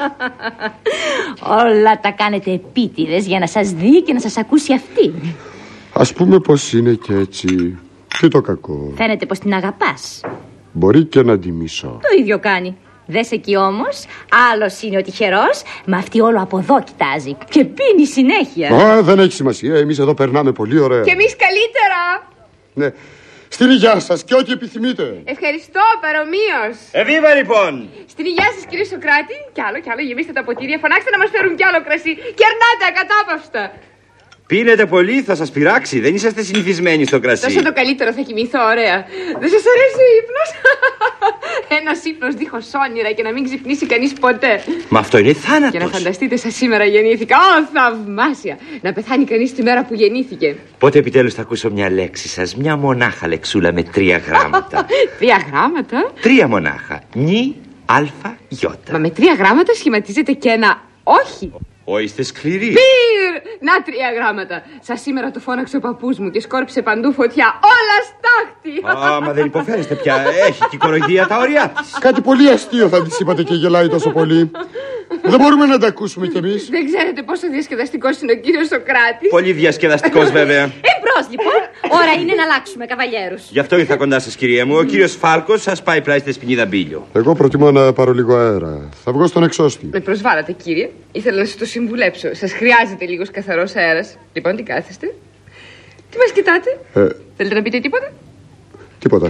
Όλα τα κάνετε επίτηδες για να σας δει και να σας ακούσει αυτή. Ας πούμε πως είναι και έτσι. Τι το κακό? Φαίνεται πως την αγαπάς. Μπορεί και να τη μισώ. Το ίδιο κάνει. Δες εκεί όμως, άλλος είναι ο τυχερός, μα αυτή όλο από εδώ κοιτάζει και πίνει συνέχεια. Α, δεν έχει σημασία, εμείς εδώ περνάμε πολύ ωραία. Και εμείς καλύτερα. Ναι. Στην υγειά σας και ό,τι επιθυμείτε. Ευχαριστώ, παρομοίως. Εβίβα λοιπόν. Στην υγειά σας, κύριε Σοκράτη. Κι άλλο, κι άλλο, γεμίστε τα ποτήρια. Φωνάξτε να μας φέρουν κι άλλο κρασί. Κερνάτε ακατάπαυστα. Πίνετε πολύ, θα σας πειράξει. Δεν είσαστε συνηθισμένοι στο κρασί. Τόσο το καλύτερο, θα κοιμηθώ ωραία. Δεν σας αρέσει ο ύπνος? Ένας ύπνος δίχως όνειρα και να μην ξυπνήσει κανείς ποτέ. Μα αυτό είναι θάνατος. Και να φανταστείτε, σαν σήμερα γεννήθηκα. Ω, θαυμάσια! Να πεθάνει κανείς τη μέρα που γεννήθηκε. Πότε επιτέλους θα ακούσω μια λέξη σας, μια μονάχα λεξούλα με τρία γράμματα. Τρία γράμματα? Τρία μονάχα. Νι, αλφα, γιώτα. Μα με τρία γράμματα σχηματίζεται και ένα όχι. Ω, είστε σκληροί. Πυρ! Να τρία γράμματα. Σα σήμερα το φώναξε ο παππούς μου και σκόρπισε παντού φωτιά. Όλα στάχτη! Α, μα δεν υποφέρεστε πια. Έχει και η κοροϊδία τα ωριά της. Κάτι πολύ αστείο θα της είπατε και γελάει τόσο πολύ. Δεν μπορούμε να τα ακούσουμε κι εμείς. Δεν ξέρετε πόσο διασκεδαστικός είναι ο κύριος Σοκράτης. Πολύ διασκεδαστικός βέβαια. Εμπρός λοιπόν, ώρα είναι να αλλάξουμε καβαλιέρους. Γι' αυτό ήρθα κοντά σας κυρία μου. Ο κύριος Φάλκος σας πάει πλάι στη σπινίδα μπίλιο. Εγώ προτιμώ να πάρω λίγο αέρα. Θα βγω στον εξώστη. Με προσβάλλατε κύριε. Ήθελα να σας το συμβουλέψω. Σας χρειάζεται λίγος καθαρός αέρας. Λοιπόν, τι κάθεστε? Τι μας κοιτάτε? Ε... Θέλετε να πείτε τίποτα? Τίποτα.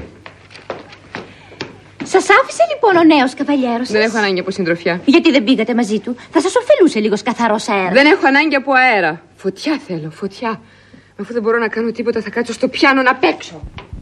Σας άφησε λοιπόν ο νέος καβαλιέρος σας? Δεν έχω ανάγκη από συντροφιά. Γιατί δεν πήγατε μαζί του? Θα σας ωφελούσε λίγος καθαρός αέρας. Δεν έχω ανάγκη από αέρα. Φωτιά θέλω, φωτιά. Αφού δεν μπορώ να κάνω τίποτα, θα κάτσω στο πιάνο να παίξω.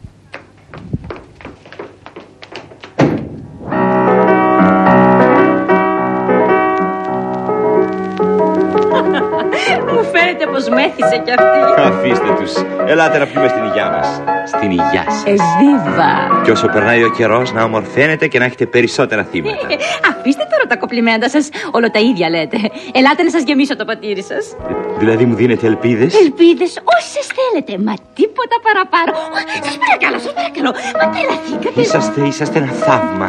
Μου φαίνεται πως μέθησε κι αυτή. Αφήστε τους. Ελάτε να πιούμε στην υγειά μας. Στην υγειά σας. Εβίβα. Και όσο περνάει ο καιρός να ομορφαίνετε και να έχετε περισσότερα θύματα. Αφήστε τώρα τα κοπλιμέντα σας. Όλο τα ίδια λέτε. Ελάτε να σας γεμίσω το ποτήρι σας. Δηλαδή μου δίνετε ελπίδες? Ελπίδες όσες θέλετε. Μα τίποτα παραπάνω. Σας παρακαλώ, σας παρακαλώ. Μα τρελαθήκατε. Είσαστε, είσαστε ένα θαύμα.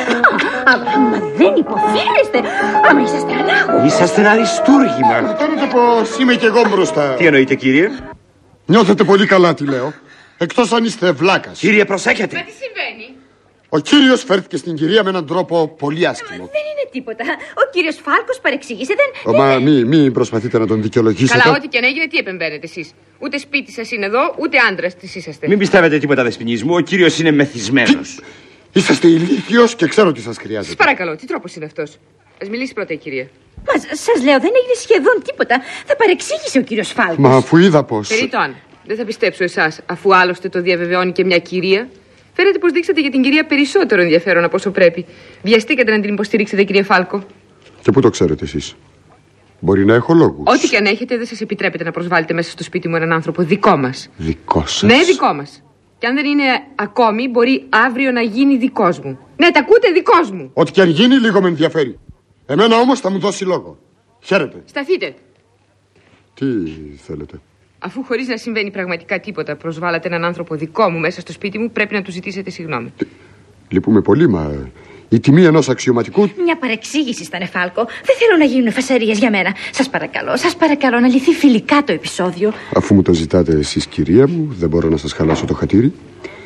Μα δεν υποφέρεστε. Άμα είσαστε ανάγω. Είσαστε ένα αριστούργημα. Κάνετε πως είμαι κι εγώ μπροστά. Τι εννοείτε κύριε? Νιώθετε πολύ καλά τι λέω. Εκτός αν είστε βλάκας. Κύριε προσέχετε. Μα τι συμβαίνει? Ο κύριος φέρθηκε στην κυρία με έναν τρόπο πολύ άσχημο. Δεν είναι τίποτα. Ο κύριος Φάλκος παρεξήγησε. Δεν... Ο, μα μη, μη προσπαθείτε να τον δικαιολογήσετε. Καλά, ό,τι και αν έγινε, τι επεμβαίνετε εσείς? Ούτε σπίτι σας είναι εδώ, ούτε άντρας της είσαστε. Μην πιστεύετε τίποτα δεσποινής μου. Ο κύριος είναι μεθυσμένος. Είσαστε ηλίθιος και ξέρω τι σας χρειάζεται. Σας παρακαλώ, τι τρόπος είναι αυτός? Ας μιλήσει πρώτα η κυρία. Μα σας λέω, δεν έγινε σχεδόν τίποτα. Θα παρεξήγησε ο κύριος Φάλκος. Μα αφού είδα πως. Περιττόν, δεν θα πιστέψω εσάς, αφού άλλωστε το διαβεβαιώνει και μια κυρία. Φαίνεται πως δείξατε για την κυρία περισσότερο ενδιαφέρον από όσο πρέπει. Βιαστήκατε να την υποστηρίξετε, κύριε Φάλκο. Και πού το ξέρετε εσείς? Μπορεί να έχω λόγους. Ό,τι και αν έχετε, δεν σας επιτρέπετε να προσβάλλετε μέσα στο σπίτι μου έναν άνθρωπο δικό μας. Δικό σας? Ναι, δικό μας. Και αν δεν είναι ακόμη, μπορεί αύριο να γίνει δικός μου. Ναι, τα ακούτε, δικός μου. Ό,τι και αν γίνει, λίγο με ενδιαφέρει. Εμένα όμως θα μου δώσει λόγο. Χαίρετε. Σταθείτε. Τι θέλετε? Αφού χωρίς να συμβαίνει πραγματικά τίποτα προσβάλλατε έναν άνθρωπο δικό μου μέσα στο σπίτι μου, πρέπει να του ζητήσετε συγγνώμη. Τι... Λυπούμε πολύ, μα η τιμή ενός αξιωματικού. Μια παρεξήγηση ήταν, Φάλκο. Δεν θέλω να γίνουν φασαρίες για μένα. Σας παρακαλώ, σας παρακαλώ να λυθεί φιλικά το επεισόδιο. Αφού μου το ζητάτε εσείς, κυρία μου, δεν μπορώ να σας χαλάσω το χατήρι.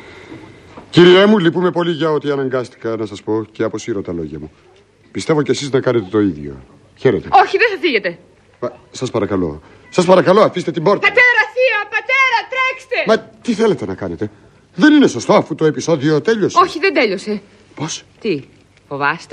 Κυρία μου, λυπούμε πολύ για ότι αναγκάστηκα να σας πω και αποσύρω τα λόγια μου. Πιστεύω κι εσείς να κάνετε το ίδιο. Χαίρετε. Όχι, δεν θα φύγετε. Μα, σας παρακαλώ. Σας παρακαλώ, αφήστε την πόρτα. Πατέρα, θεία, πατέρα, τρέξτε! Μα τι θέλετε να κάνετε? Δεν είναι σωστό αφού το επεισόδιο τέλειωσε. Όχι, δεν τέλειωσε. Πώς? Τι, φοβάστε?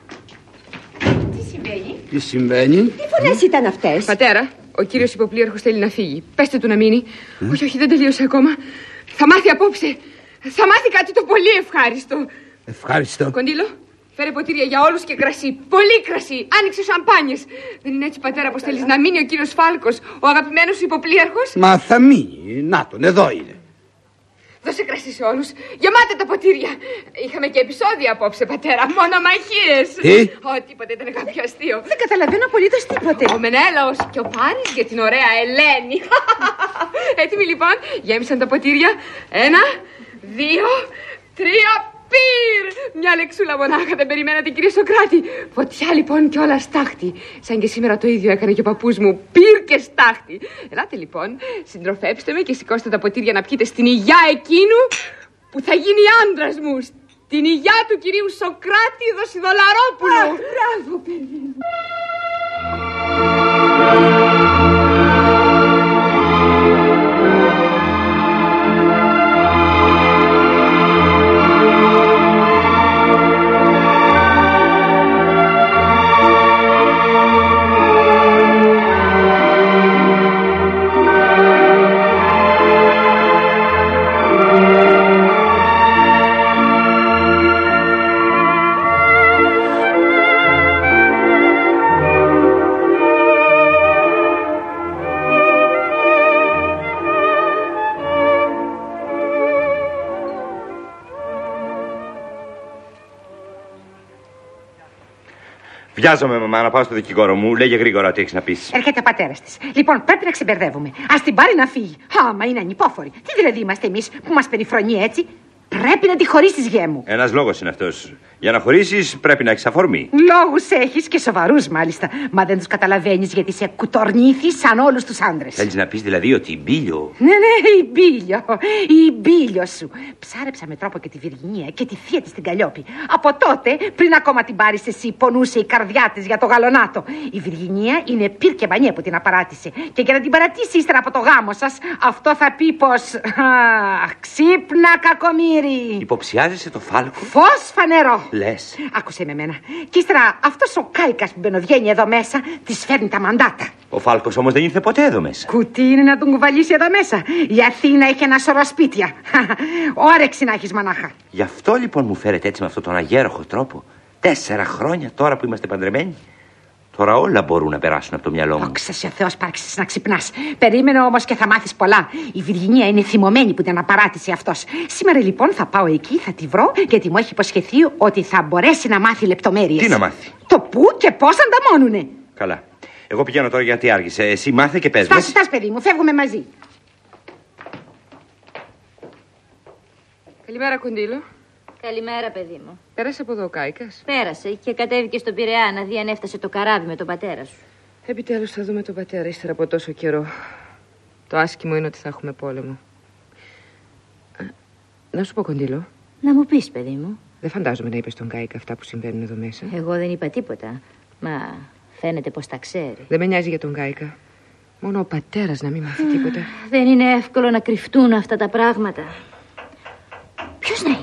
Τι συμβαίνει? Τι συμβαίνει? Τι φωνές ήταν αυτές? Πατέρα, ο κύριος υποπλήρχος θέλει να φύγει. Πέστε του να μείνει. Mm. Όχι, όχι, δεν τελείωσε ακόμα. Θα μάθει απόψε. Θα μάθει κάτι το πολύ ευχάριστο. Ευχάριστο. Κοντήλο, φέρε ποτήρια για όλους και κρασί. Πολύ κρασί. Άνοιξε σαμπάνιες. Δεν είναι έτσι, πατέρα, πως θέλεις να μείνει ο κύριος Φάλκος, ο αγαπημένος σου υποπλήρχος? Μα θα μείνει. Να τον, εδώ είναι. Δώσε κρασί σε όλους. Γεμάτε τα ποτήρια. Είχαμε και επεισόδια απόψε, πατέρα. Μονομαχίες. Τι? Ω, τίποτε, ήταν κάποιο αστείο. Δεν καταλαβαίνω απολύτως τίποτε. Ο Μενέλαος και ο Πάρης για την ωραία Ελένη. Έτοιμοι λοιπόν, γέμισαν τα ποτήρια. Ένα, δύο, τρία. Πυρ! Μια λεξούλα μονάχα, δεν περιμένατε, κύριε Σοκράτη. Φωτιά λοιπόν και όλα στάχτη. Σαν και σήμερα το ίδιο έκανε και ο παππούς μου. Πυρ και στάχτη. Ελάτε λοιπόν, συντροφέψτε με και σηκώστε τα ποτήρια να πιείτε στην υγειά εκείνου που θα γίνει άντρας μου. Την υγειά του κυρίου Σοκράτη Δοσιδολαρόπουλου. Αχ, μπράβο, παιδί μου. Βιάζομαι, μαμά, να πάω στο δικηγόρο μου. Λέγε γρήγορα τι έχεις να πεις. Έρχεται ο πατέρας της. Λοιπόν, πρέπει να ξεμπερδεύουμε. Ας την πάρει να φύγει. Άμα είναι ανυπόφορη. Τι δηλαδή είμαστε εμείς που μας περιφρονεί έτσι. Πρέπει να τη χωρίσεις, γέ μου. Ένας λόγος είναι αυτός. Για να χωρίσεις πρέπει να έχεις αφορμή. Λόγους έχεις και σοβαρούς μάλιστα. Μα δεν τους καταλαβαίνεις γιατί σε κουτορνήθης σαν όλους τους άντρες. Θέλεις να πεις δηλαδή ότι η Μπίλιο. Ναι, ναι, η Μπίλιο. Η Μπίλιο σου. Ψάρεψα με τρόπο και τη Βιργινία και τη θεία της την Καλλιόπη. Από τότε, πριν ακόμα την πάρεις εσύ, πονούσε η καρδιά της για το γαλονάτο. Η Βιργινία είναι πυρ και μπανιέ που την απαράτησε. Και για να την παρατήσει ύστερα από το γάμο σας, αυτό θα πει πως. Αχ, ξύπνα κακομοίρη. Υποψιάζεσαι το Φάλκο. Φως φανερό. Λες. Άκουσε με μένα. Και ύστερα αυτός ο κάικας που μπαινοβγαίνει εδώ μέσα της φέρνει τα μαντάτα. Ο Φάλκος όμως δεν ήρθε ποτέ εδώ μέσα. Κουτί είναι να τον κουβαλήσει εδώ μέσα. Η Αθήνα έχει ένα σωρό σπίτια. Όρεξη να έχεις μονάχα. Γι' αυτό λοιπόν μου φέρετε έτσι με αυτόν τον αγέροχο τρόπο. Τέσσερα χρόνια τώρα που είμαστε παντρεμένοι. Τώρα όλα μπορούν να περάσουν από το μυαλό μου. Όξασε ο Θεός, πάρξεις να ξυπνάς. Περίμενε όμως και θα μάθεις πολλά. Η Βιργινία είναι θυμωμένη που την απαράτησε αυτός. Σήμερα λοιπόν θα πάω εκεί, θα τη βρω, γιατί μου έχει υποσχεθεί ότι θα μπορέσει να μάθει λεπτομέρειες. Τι να μάθει? Το πού και πώς ανταμώνουνε. Καλά. Εγώ πηγαίνω τώρα γιατί άργησε. Εσύ μάθε και πες μας. Στάσου, στάσου, παιδί μου, φεύγουμε μαζί. Καλημέρα, Κοντήλο. Καλημέρα, παιδί μου. Πέρασε από εδώ ο Κάικας. Πέρασε και κατέβηκε στον Πειραιά να δει αν έφτασε το καράβι με τον πατέρα σου. Επιτέλους θα δούμε τον πατέρα ύστερα από τόσο καιρό. Το άσχημο είναι ότι θα έχουμε πόλεμο. Να σου πω, Κοντήλο. Να μου πεις, παιδί μου. Δεν φαντάζομαι να είπες στον Κάικα αυτά που συμβαίνουν εδώ μέσα. Εγώ δεν είπα τίποτα. Μα φαίνεται πως τα ξέρει. Δεν με νοιάζει για τον Κάικα. Μόνο ο πατέρας να μην μάθει τίποτα. Δεν είναι εύκολο να κρυφτούν αυτά τα πράγματα. Ποιος να είναι?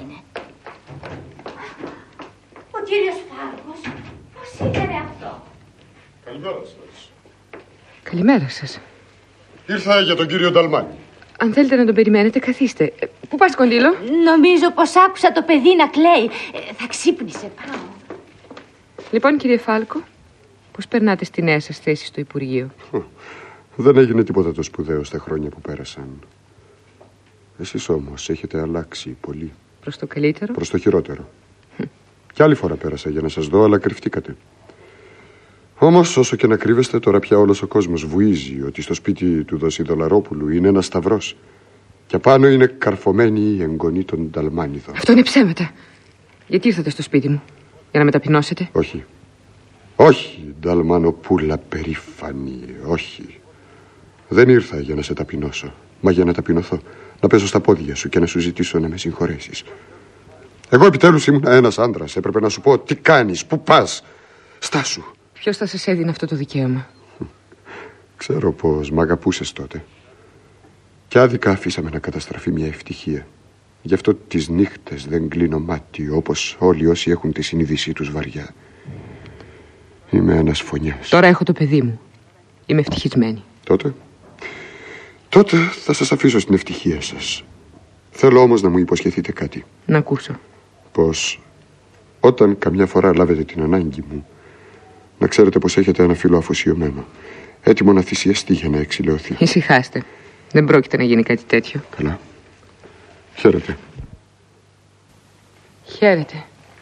Ο κύριος Φάλκος. Πώς έκανε αυτό? Καλημέρα σας. Καλημέρα σας. Ήρθα για τον κύριο Νταλμάνη. Αν θέλετε να τον περιμένετε, καθίστε. Πού πας, Κοντήλο? Νομίζω πως άκουσα το παιδί να κλαίει. Ε, θα ξύπνησε. Πάω. Λοιπόν, κύριε Φάλκο, πώς περνάτε στη νέα σας θέση στο Υπουργείο? Δεν έγινε τίποτα το σπουδαίο στα χρόνια που πέρασαν. Εσείς όμως έχετε αλλάξει πολύ. Προς το καλύτερο? Προς το χειρότερο. Κι άλλη φορά πέρασα για να σας δω, αλλά κρυφτήκατε. Όμως, όσο και να κρύβεστε, τώρα πια όλος ο κόσμος βουίζει ότι στο σπίτι του Δοσιδολαρόπουλου είναι ένας σταυρός. Και απάνω είναι καρφωμένη η εγγονή των Νταλμάνιδων. Αυτό είναι ψέματα. Γιατί ήρθατε στο σπίτι μου? Για να με ταπεινώσετε? Όχι. Όχι, Νταλμανοπούλα περήφανη, όχι. Δεν ήρθα για να σε ταπεινώσω, μα για να ταπεινωθώ. Να πέσω στα πόδια σου και να σου ζητήσω να με συγχωρέσεις. Εγώ επιτέλους ήμουν ένας άντρας. Έπρεπε να σου πω τι κάνεις, πού πας. Στάσου. Ποιος θα σας έδινε αυτό το δικαίωμα? Ξέρω πως μ' αγαπούσες τότε. Κι άδικα αφήσαμε να καταστραφεί μια ευτυχία. Γι' αυτό τις νύχτες δεν κλείνω μάτι, όπως όλοι όσοι έχουν τη συνείδησή τους βαριά. Είμαι ένας φωνιάς. Τώρα έχω το παιδί μου. Είμαι ευτυχισμένη. Τότε, τότε θα σας αφήσω στην ευτυχία σας. Θέλω όμως να μου υποσχεθείτε κάτι. Να ακούσω. Πως όταν καμιά φορά λάβετε την ανάγκη μου, να ξέρετε πως έχετε ένα φίλο αφοσιωμένο, έτοιμο να θυσιαστεί για να εξηλαιωθεί. Ησυχάστε. Δεν πρόκειται να γίνει κάτι τέτοιο. Καλά. Χαίρετε. Χαίρετε.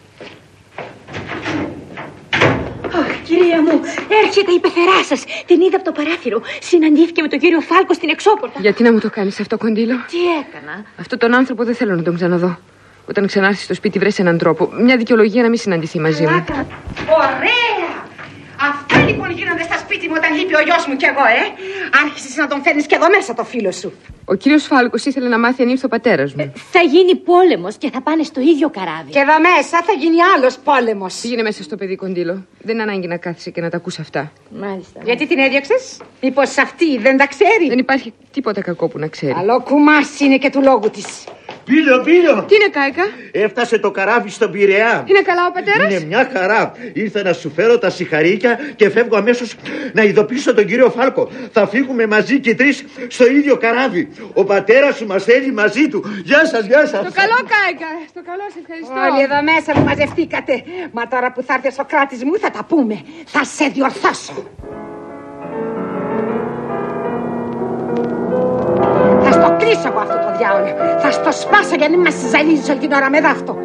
Αχ, κυρία μου, έρχεται η πεθερά σας. Την είδα από το παράθυρο. Συναντήθηκε με τον κύριο Φάλκο στην εξώπορτα. Γιατί να μου το κάνεις αυτό, Κοντήλο? Τι έκανα? Αυτόν τον άνθρωπο δεν θέλω να τον ξαναδώ. Όταν ξανάρθει στο σπίτι, βρες έναν τρόπο, μια δικαιολογία να μην συναντηθεί μαζί μου. Ωραία! Αυτά λοιπόν γίνονται στα σπίτι μου όταν λείπει ο γιος μου κι εγώ, ε. Άρχισες να τον φέρνεις κι εδώ μέσα το φίλο σου. Ο κύριος Φάλκος ήθελε να μάθει αν ήρθε ο πατέρας μου. Ε, θα γίνει πόλεμος και θα πάνε στο ίδιο καράβι. Και εδώ μέσα θα γίνει άλλος πόλεμος. Πήγαινε μέσα στο παιδί, Κοντήλο. Δεν είναι ανάγκη να κάθεσαι και να τα ακούς αυτά. Μάλιστα. Γιατί την έδιωξες? Μήπως αυτή δεν τα ξέρει? Δεν υπάρχει τίποτα κακό που να ξέρει. Καλό κουμάσι είναι και του λόγου της. Πίλιο, Πίλιο! Τι είναι, Κάικα? Έφτασε το καράβι στον Πειραιά. Είναι καλά ο πατέρας? Είναι μια χαρά. Ήρθα να σου φέρω τα συγχαρήκια και φεύγω αμέσως να ειδοποιήσω τον κύριο Φάλκο. Θα φύγουμε μαζί και τρεις στο ίδιο καράβι. Ο πατέρας σου μας θέλει μαζί του. Γεια σας, γεια σας. Στο καλό, Κάικα. Στο καλό, σε ευχαριστώ. Όλοι εδώ μέσα που μαζευτήκατε. Μα τώρα που θα έρθει ο Σοκράτης μου θα τα πούμε. Θα σε διορθώσω. Θα στο κλείσω από αυτό το διάολο. Θα στο σπάσω για να μην μας ζαλίζει όλη την ώρα με δάφτο.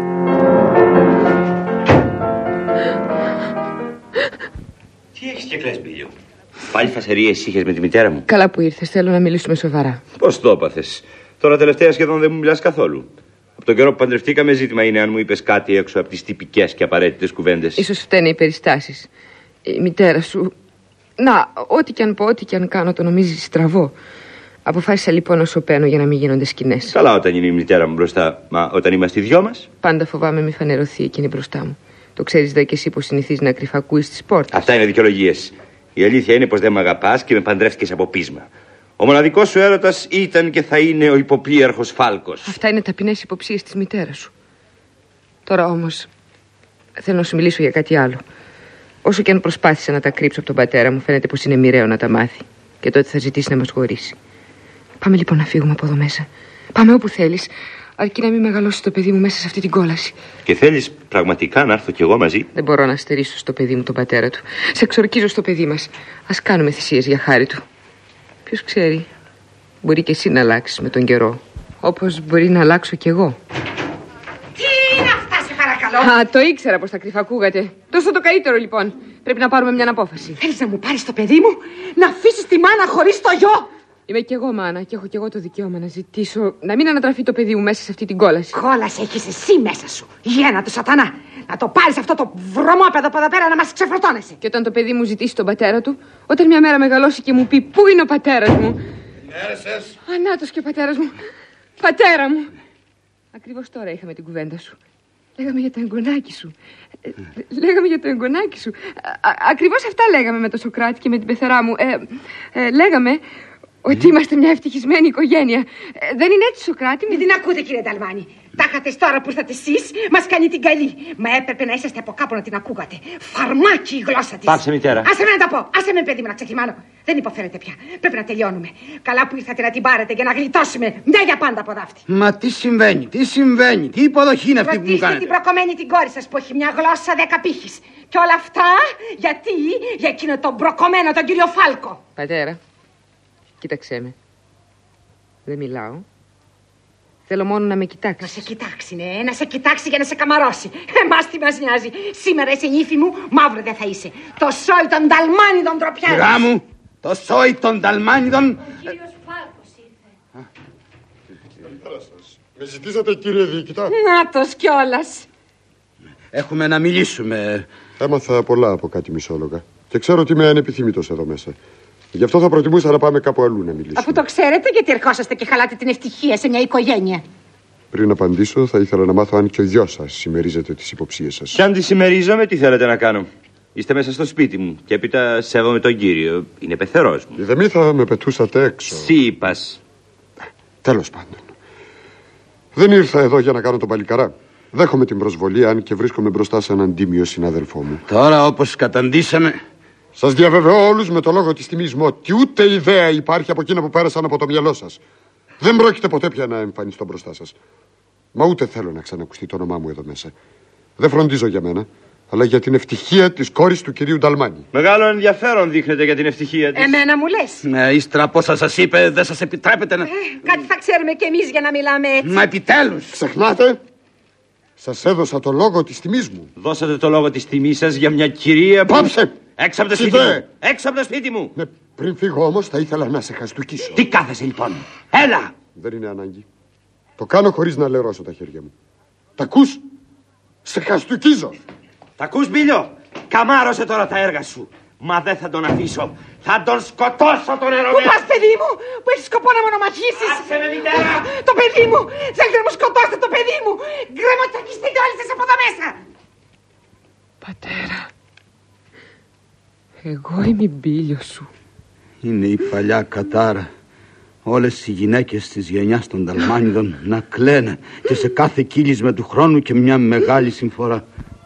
Τι έχεις και κλαις, Μπίλιο? Πάλι φασαρίες είχες με τη μητέρα μου? Καλά που ήρθες, θέλω να μιλήσουμε σοβαρά. Πώς το έπαθες? Τώρα τελευταία σχεδόν δεν μου μιλάς καθόλου. Από τον καιρό που παντρευτήκαμε, ζήτημα είναι αν μου είπες κάτι έξω από τις τυπικές και απαραίτητες κουβέντες. Ίσως φταίνε οι περιστάσεις. Η μητέρα σου... Να, ό,τι κι αν πω, ό,τι κι αν κάνω, το νομίζεις στραβό. Αποφάσισα λοιπόν να σωπαίνω για να μην γίνονται σκηνές. Καλά όταν είναι η μητέρα μου μπροστά, μα όταν είμαστε οι δυο μας? Πάντα φοβάμαι μη φανερωθεί εκείνη μπροστά μου. Το ξέρεις δε και εσύ πως συνηθίζει να κρυφακούεις στις πόρτες. Αυτά είναι δικαιολογίες. Η αλήθεια είναι πως δεν με αγαπάς και με παντρεύτηκες από πείσμα. Ο μοναδικός σου έρωτας ήταν και θα είναι ο υποπλήρχος Φάλκος. Αυτά είναι ταπεινές υποψίες της μητέρας σου. Τώρα όμως θέλω να σου μιλήσω για κάτι άλλο. Όσο και αν προσπάθησα να τα κρύψω από τον πατέρα μου, φαίνεται πως είναι μοιραίο να τα μάθει. Και τότε θα ζητήσει να μας χωρίσει. Πάμε λοιπόν να φύγουμε από εδώ μέσα. Πάμε όπου θέλεις, αρκεί να μην μεγαλώσει το παιδί μου μέσα σε αυτή την κόλαση. Και θέλεις πραγματικά να έρθω κι εγώ μαζί? Δεν μπορώ να στερήσω στο παιδί μου τον πατέρα του. Σε εξορκίζω στο παιδί μας. Ας κάνουμε θυσίες για χάρη του. Ποιος ξέρει, μπορεί και εσύ να αλλάξεις με τον καιρό. Όπως μπορεί να αλλάξω κι εγώ. Τι είναι αυτά, σε παρακαλώ? Α, το ήξερα πως θα κρυφακούγατε. Τόσο το καλύτερο λοιπόν. Πρέπει να πάρουμε μια απόφαση. Θέλεις να μου πάρεις το παιδί μου? Να αφήσεις τη μάνα χωρίς το γιο? Είμαι κι εγώ μάνα και έχω κι εγώ το δικαίωμα να ζητήσω να μην ανατραφεί το παιδί μου μέσα σε αυτή την κόλαση. Κόλαση έχεις εσύ μέσα σου. Γέννα του σατανά. Να το πάρεις αυτό το βρωμόπεδο από εδώ πέρα να μας ξεφορτώνεσαι. Και όταν το παιδί μου ζητήσει τον πατέρα του, όταν μια μέρα μεγαλώσει και μου πει πού είναι ο πατέρας μου. Έρεσες. Ανάτος και ο πατέρας μου. Πατέρα μου. Ακριβώς τώρα είχαμε την κουβέντα σου. Λέγαμε για το εγγονάκι σου. Ε, λέγαμε για το εγγονάκι σου. Α, ακριβώς αυτά λέγαμε με το Σοκράτη και με την πεθερά μου. Ε, ε, λέγαμε ότι είμαστε μια ευτυχισμένη οικογένεια. Ε, δεν είναι έτσι, Σοκράτη μου? Μην την ακούτε, κύριε Νταλμάνη. Τάχατε τώρα που ήρθατε εσείς, μας κάνει την καλή. Μα έπρεπε να είσαστε από κάπου να την ακούγατε. Φαρμάκι η γλώσσα της. Πάψε, μητέρα. Άσε με να τα πω. Άσε με, παιδί μου, να ξεχυμάνω. Δεν υποφέρετε πια. Πρέπει να τελειώνουμε. Καλά που ήρθατε να την πάρετε για να γλιτώσουμε. Μια για πάντα από δάφτη. Μα τι συμβαίνει, τι συμβαίνει, τι υποδοχή είναι αυτή που μου Ρωτήστε κάνετε? την προκομμένη την κόρη σας που έχει μια γλώσσα δέκα πύχης. Και όλα αυτά γιατί για εκείνο τον προκομμένο τον κύριο Φάλκο. Πατέρα, κοίταξέ με. Δεν μιλάω. Θέλω μόνο να με κοιτάξει. Να σε κοιτάξει, ναι, να σε κοιτάξει για να σε καμαρώσει. Εμάς τι μας νοιάζει. Σήμερα είσαι νύφη μου, μαύρο δεν θα είσαι. Το σόι των Νταλμάνιδων ντροπιάδες. Κυρά μου, το σόι των Νταλμάνιδων. Ο κύριος Φάλκος ήρθε. Καλημέρα σας. Με ζητήσατε, κύριε Διοικητά? Νάτος κιόλας. Έχουμε να μιλήσουμε. Έμαθα πολλά από κάτι μισόλογα. Και ξέρω ότι είμαι ανεπιθύμητος εδώ μέσα. Γι' αυτό θα προτιμούσα να πάμε κάπου αλλού να μιλήσουμε. Αφού το ξέρετε, γιατί ερχόσαστε και χαλάτε την ευτυχία σε μια οικογένεια. Πριν απαντήσω, θα ήθελα να μάθω αν και ο γιος σας συμμερίζεται τις υποψίες σας. Κι αν τις συμμερίζομαι, τι θέλετε να κάνω? Είστε μέσα στο σπίτι μου και έπειτα σέβομαι τον κύριο. Είναι πεθερός μου. Δεν μη θα με πετούσατε έξω. Σύπας. Τέλος πάντων. Δεν ήρθα εδώ για να κάνω τον παλικαρά. Δέχομαι την προσβολή, αν και βρίσκομαι μπροστά σε έναν τίμιο συνάδελφό μου. Τώρα, όπως καταντήσαμε. Σας διαβεβαιώ όλους με το λόγο της τιμής μου ότι ούτε ιδέα υπάρχει από εκείνα που πέρασαν από το μυαλό σας. Δεν πρόκειται ποτέ πια να εμφανιστώ μπροστά σας. Μα ούτε θέλω να ξανακουστεί το όνομά μου εδώ μέσα. Δεν φροντίζω για μένα, αλλά για την ευτυχία της κόρης του κυρίου Νταλμάνη. Μεγάλο ενδιαφέρον δείχνετε για την ευτυχία της. Εμένα μου λες. Ναι, ύστερα από όσα σας είπε, δεν σας επιτρέπετε να. Ε, κάτι θα ξέρουμε κι εμείς για να μιλάμε έτσι. Μα επιτέλους. Ξεχνάτε, σας έδωσα το λόγο της τιμής μου. Δώσατε το λόγο της τιμής σας για μια κυρία που... Πάψε! Έξω από το σπίτι μου! Έξω από το σπίτι μου! Ναι, πριν φύγω όμως θα ήθελα να σε χαστούκίσω. Τι κάθεσαι λοιπόν? Έλα! Δεν είναι ανάγκη. Το κάνω χωρίς να λερώσω τα χέρια μου. Τα ακούς? Σε χαστούκίζω. Τα ακούς, Μπίλιο? Καμάρωσε τώρα τα έργα σου. Μα δεν θα τον αφήσω. Θα τον σκοτώσω τον ερωμένο. Πού πας, παιδί μου, που έχεις σκοπό να με ονομαχήσεις? Άσε με, μητέρα. Το παιδί μου, θέλετε να μου σκοτώσετε το παιδί μου. Γκρεμοτσακιστείτε όλοι σας από εδώ μέσα. Πατέρα, εγώ είμαι η Μπίλιο σου. Είναι η παλιά κατάρα. Όλες οι γυναίκες της γενιάς των Δαλμάνιδων να κλαίνε και σε κάθε κύλισμα του χρόνου και μια μεγάλη συμφορά.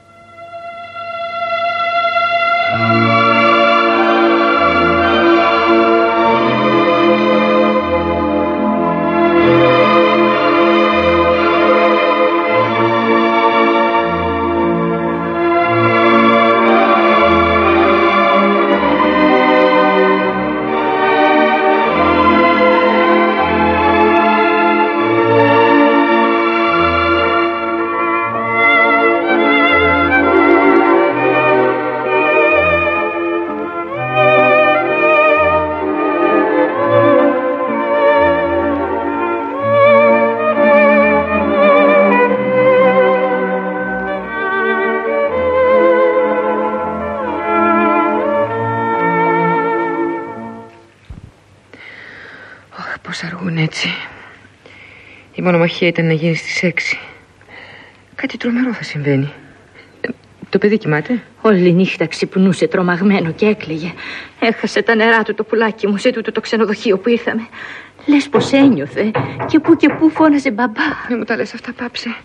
Η μονομαχία ήταν να γίνει στις έξι. Κάτι τρομερό θα συμβαίνει. Ε, το παιδί κοιμάται? Όλη νύχτα ξυπνούσε τρομαγμένο και έκλαιγε. Έχασε τα νερά του το πουλάκι μου σε τούτο το ξενοδοχείο που ήρθαμε. Λες πως ένιωθε και που και που φώναζε μπαμπά. Μην μου τα λες αυτά, πάψε.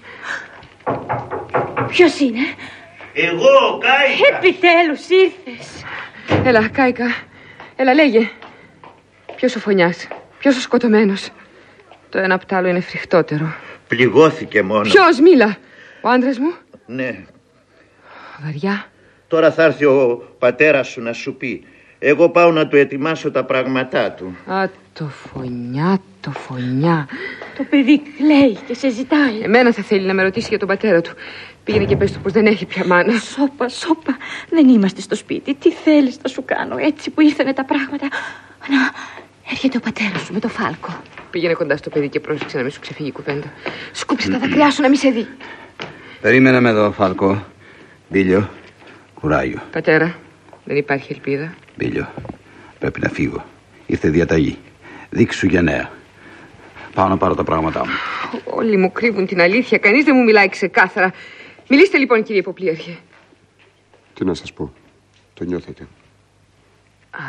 Ποιος είναι? Εγώ, Κάικα. Επιτέλους ήρθες. Έλα, Κάικα. Έλα, λέγε. Ποιος ο φωνιάς, ποιος ο σκοτωμένος? Το ένα απ' τ' άλλο είναι φρικτότερο. Πληγώθηκε μόνο. Ποιος, μίλα? Ο άντρας μου? Ναι. Βαριά. Τώρα θα έρθει ο πατέρας σου να σου πει. Εγώ πάω να του ετοιμάσω τα πράγματά του. Α, το φωνιά, το φωνιά. Το παιδί κλαίει και σε ζητάει. Εμένα θα θέλει να με ρωτήσει για τον πατέρα του. Πήγαινε και πες του πως δεν έχει πια μάνα. Σώπα, σώπα. Δεν είμαστε στο σπίτι. Τι θέλεις να σου κάνω έτσι που ήρθανε τα πράγματα? Να, έρχεται ο πατέρας σου με το φάλκο. Πήγαινε κοντά στο παιδί και πρόσεξε να μην σου ξεφύγει η κουβέντα. Σκούψε τα δάκρυά σου να μην σε δει. Περίμενε με εδώ, Φάλκο. Μπίλιο, κουράγιο. Πατέρα, δεν υπάρχει ελπίδα. Μπίλιο, πρέπει να φύγω. Ήρθε διαταγή. Δείξου για νέα. Πάω να πάρω τα πράγματά μου. Όλοι μου κρύβουν την αλήθεια. Κανείς δεν μου μιλάει ξεκάθαρα. Μιλήστε λοιπόν, κύριε Υποπλήρχε. Τι να σας πω. Το νιώθετε. Α,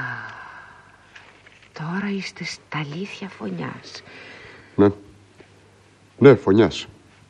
τώρα είστε στα αλήθεια φωνιάς. Ναι. Ναι, φωνιάς.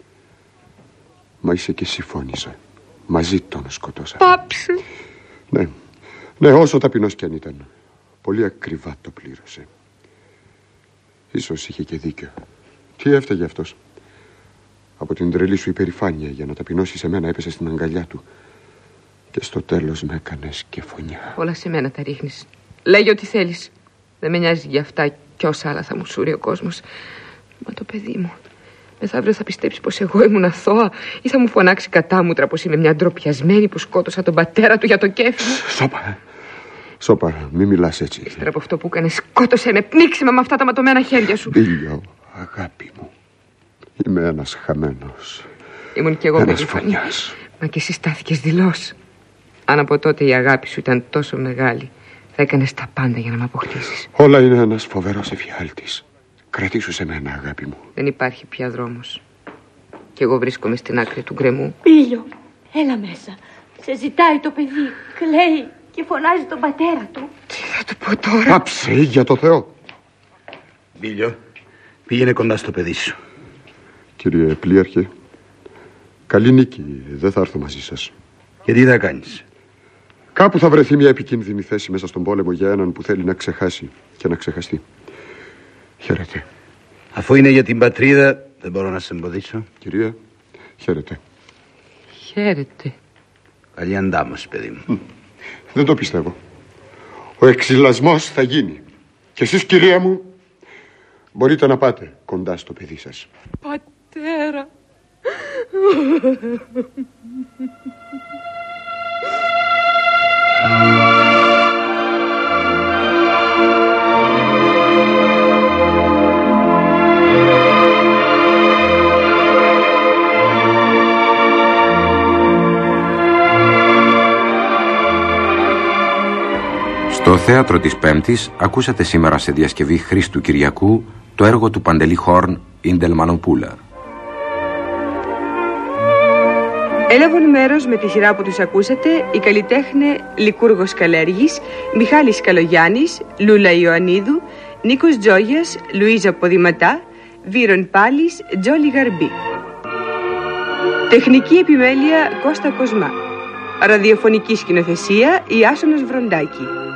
Μα είσαι και εσύ, φώνησα. Μαζί τον σκοτώσα. Πάψε. Ναι. Ναι, όσο ταπεινός κι αν ήταν. Πολύ ακριβά το πλήρωσε. Ίσως είχε και δίκιο. Τι έφταιγε αυτός? Από την τρελή σου υπερηφάνεια για να ταπεινώσεις εμένα έπεσε στην αγκαλιά του. Και στο τέλος με έκανες και φωνιά. Όλα σε μένα τα ρίχνεις. Λέγε ό,τι θέλεις. Δεν με νοιάζει για αυτά κι όσα άλλα θα μου σούρει ο κόσμος. Μα το παιδί μου μεθαύριο θα πιστέψει πως εγώ ήμουν αθώα ή θα μου φωνάξει κατάμουτρα πως είμαι μια ντροπιασμένη που σκότωσα τον πατέρα του για το κέφι μου. Σώπα. Σώπα, μη μιλάς έτσι. Ύστερα από αυτό που έκανε, σκότωσε με, πνίξε με με αυτά τα ματωμένα χέρια σου. Μπίλιο, αγάπη μου. Είμαι ένας χαμένος. Ήμουν κι εγώ περήφανη. Μα και εσύ στάθηκες δηλώς. Αν από τότε η αγάπη σου ήταν τόσο μεγάλη, θα έκανες τα πάντα για να με αποκτήσεις. Όλα είναι ένας φοβερός εφιάλτης. Κρατήσου σε μένα, αγάπη μου. Δεν υπάρχει πια δρόμος. Κι εγώ βρίσκομαι στην άκρη του γκρεμού. Μπίλιο, έλα μέσα. Σε ζητάει το παιδί. Κλαίει και φωνάζει τον πατέρα του. Τι θα του πω τώρα? Πάψε, για το Θεό. Μπίλιο, πήγαινε κοντά στο παιδί σου. Κύριε Πλήρχε, καλή νίκη. Δεν θα έρθω μαζί σας. Και τι θα κάνεις? Κάπου θα βρεθεί μια επικίνδυνη θέση μέσα στον πόλεμο για έναν που θέλει να ξεχάσει και να ξεχαστεί. Χαίρετε. Αφού είναι για την πατρίδα, δεν μπορώ να σε εμποδίσω. Κυρία, χαίρετε. Χαίρετε. Καλή αντάμωση, παιδί μου. Δεν το πιστεύω. Ο εξυλασμός θα γίνει. Και εσείς, κυρία μου, μπορείτε να πάτε κοντά στο παιδί σας. Πατέρα. θέατρο της Πέμπτης ακούσατε σήμερα σε διασκευή Χρήστου Κυριακού το έργο του Παντελή Χόρν «Η Ντελμανοπούλα». Έλαβαν μέρος με τη σειρά που τους ακούσατε η καλλιτέχνε Λικούργος Καλέργης, Μιχάλης Καλογιάννης, Λούλα Ιωαννίδου, Νίκος Τζόγιας, Λουίζα Ποδηματά, Βύρον Πάλης, Τζόλι Γαρμπή. Τεχνική επιμέλεια Κώστα Κοσμά. Ραδιοφωνική σκηνοθεσία Ιάσονας Βροντάκη.